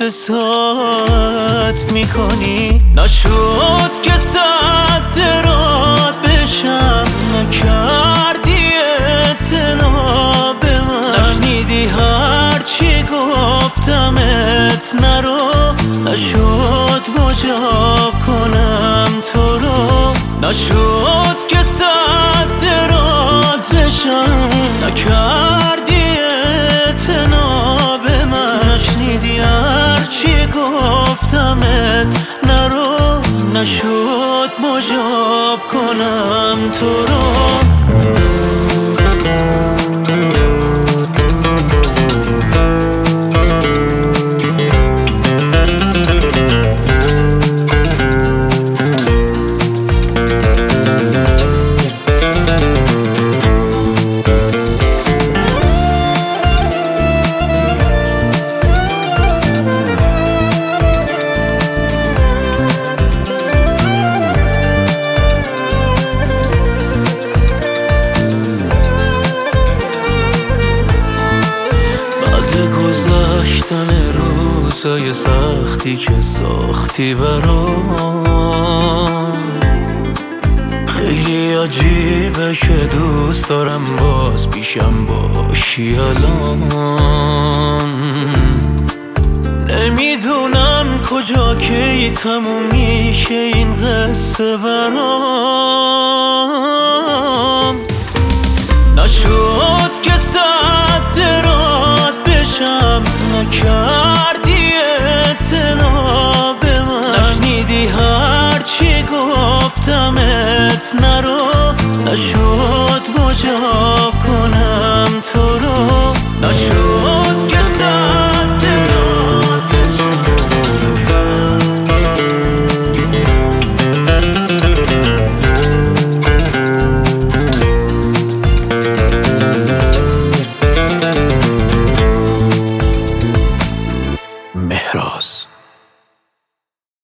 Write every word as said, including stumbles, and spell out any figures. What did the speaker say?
حافظت میکنی. نشد که صد رات بشم، نکردی اعتنا به من. نشنیدی هرچی گفتمت نرو، نشد مجاب کنم تو رو. نشد که صد رات بشم، نکردی اعتنا به من. نشنیدی هرچی گفتمت نرو، نشد مجاب کنم تو رو. گذشتن روزای سختی که ساختی برام، خیلی عجیبه که دوست دارم باز پیشم باشی الان. نمیدونم کجا کی تموم میشه این قصه برام. نشد که صد رات بشم، نکردی اعتنا به من. نشنیدی هرچی گفتمت نرو، نشد